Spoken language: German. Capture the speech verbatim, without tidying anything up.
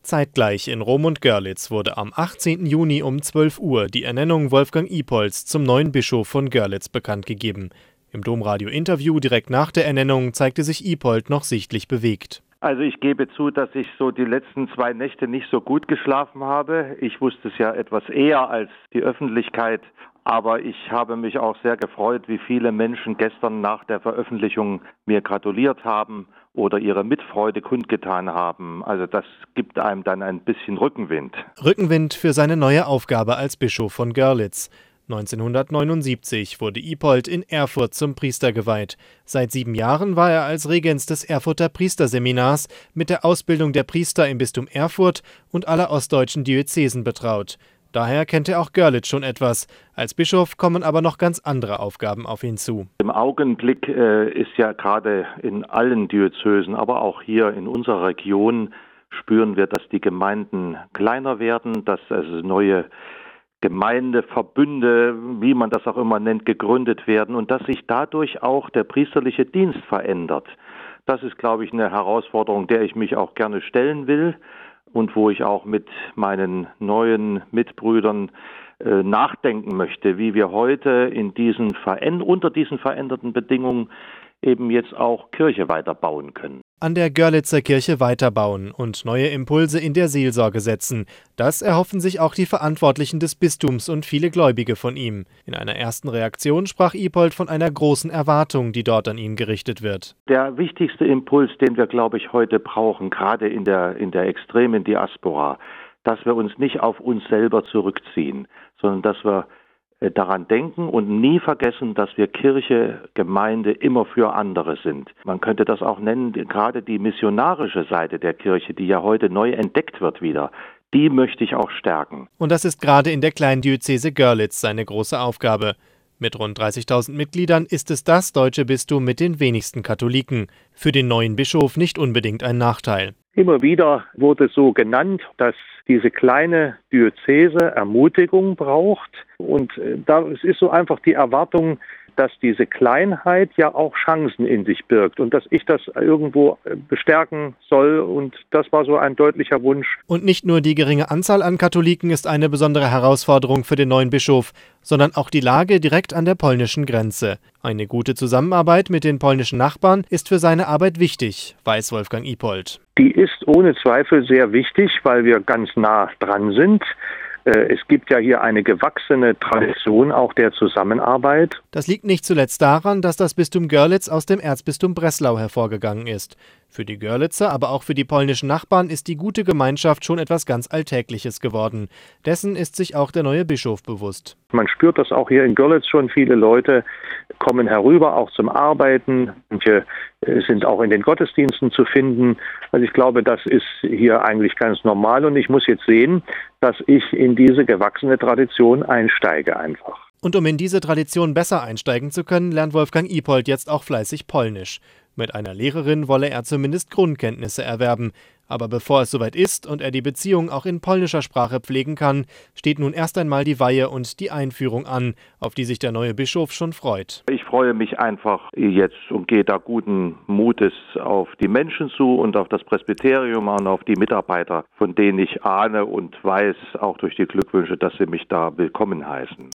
Zeitgleich in Rom und Görlitz wurde am achtzehnten Juni um zwölf Uhr die Ernennung Wolfgang Iepolds zum neuen Bischof von Görlitz bekannt gegeben. Im Domradio-Interview direkt nach der Ernennung zeigte sich Iepold noch sichtlich bewegt. Also ich gebe zu, dass ich so die letzten zwei Nächte nicht so gut geschlafen habe. Ich wusste es ja etwas eher als die Öffentlichkeit. Aber ich habe mich auch sehr gefreut, wie viele Menschen gestern nach der Veröffentlichung mir gratuliert haben oder ihre Mitfreude kundgetan haben. Also das gibt einem dann ein bisschen Rückenwind. Rückenwind für seine neue Aufgabe als Bischof von Görlitz. neunzehnhundertneunundsiebzig wurde Iepold in Erfurt zum Priester geweiht. Seit sieben Jahren war er als Regens des Erfurter Priesterseminars mit der Ausbildung der Priester im Bistum Erfurt und aller ostdeutschen Diözesen betraut. Daher kennt er auch Görlitz schon etwas. Als Bischof kommen aber noch ganz andere Aufgaben auf ihn zu. Im Augenblick äh, ist ja gerade in allen Diözesen, aber auch hier in unserer Region spüren wir, dass die Gemeinden kleiner werden, dass also neue Gemeindeverbünde, wie man das auch immer nennt, gegründet werden und dass sich dadurch auch der priesterliche Dienst verändert. Das ist, glaube ich, eine Herausforderung, der ich mich auch gerne stellen will und wo ich auch mit meinen neuen Mitbrüdern äh, nachdenken möchte, wie wir heute in diesen Veränd- unter diesen veränderten Bedingungen eben jetzt auch Kirche weiterbauen können. An der Görlitzer Kirche weiterbauen und neue Impulse in der Seelsorge setzen. Das erhoffen sich auch die Verantwortlichen des Bistums und viele Gläubige von ihm. In einer ersten Reaktion sprach Iepold von einer großen Erwartung, die dort an ihn gerichtet wird. Der wichtigste Impuls, den wir, glaube ich, heute brauchen, gerade in der, in der extremen Diaspora, dass wir uns nicht auf uns selber zurückziehen, sondern dass wir daran denken und nie vergessen, dass wir Kirche, Gemeinde immer für andere sind. Man könnte das auch nennen, gerade die missionarische Seite der Kirche, die ja heute neu entdeckt wird wieder, die möchte ich auch stärken. Und das ist gerade in der kleinen Diözese Görlitz seine große Aufgabe. Mit rund dreißigtausend Mitgliedern ist es das deutsche Bistum mit den wenigsten Katholiken. Für den neuen Bischof nicht unbedingt ein Nachteil. Immer wieder wurde so genannt, dass diese kleine Diözese Ermutigung braucht. Und da ist so einfach die Erwartung, dass diese Kleinheit ja auch Chancen in sich birgt und dass ich das irgendwo bestärken soll. Und das war so ein deutlicher Wunsch. Und nicht nur die geringe Anzahl an Katholiken ist eine besondere Herausforderung für den neuen Bischof, sondern auch die Lage direkt an der polnischen Grenze. Eine gute Zusammenarbeit mit den polnischen Nachbarn ist für seine Arbeit wichtig, weiß Wolfgang Iepold. Die ist ohne Zweifel sehr wichtig, weil wir ganz nah dran sind. Es gibt ja hier eine gewachsene Tradition auch der Zusammenarbeit. Das liegt nicht zuletzt daran, dass das Bistum Görlitz aus dem Erzbistum Breslau hervorgegangen ist. Für die Görlitzer, aber auch für die polnischen Nachbarn ist die gute Gemeinschaft schon etwas ganz Alltägliches geworden. Dessen ist sich auch der neue Bischof bewusst. Man spürt das auch hier in Görlitz schon. Viele Leute kommen herüber, auch zum Arbeiten. Manche sind auch in den Gottesdiensten zu finden. Also ich glaube, das ist hier eigentlich ganz normal. Und ich muss jetzt sehen, dass ich in diese gewachsene Tradition einsteige einfach. Und um in diese Tradition besser einsteigen zu können, lernt Wolfgang Iepold jetzt auch fleißig Polnisch. Mit einer Lehrerin wolle er zumindest Grundkenntnisse erwerben. Aber bevor es soweit ist und er die Beziehung auch in polnischer Sprache pflegen kann, steht nun erst einmal die Weihe und die Einführung an, auf die sich der neue Bischof schon freut. Ich freue mich einfach jetzt und gehe da guten Mutes auf die Menschen zu und auf das Presbyterium und auf die Mitarbeiter, von denen ich ahne und weiß, auch durch die Glückwünsche, dass sie mich da willkommen heißen.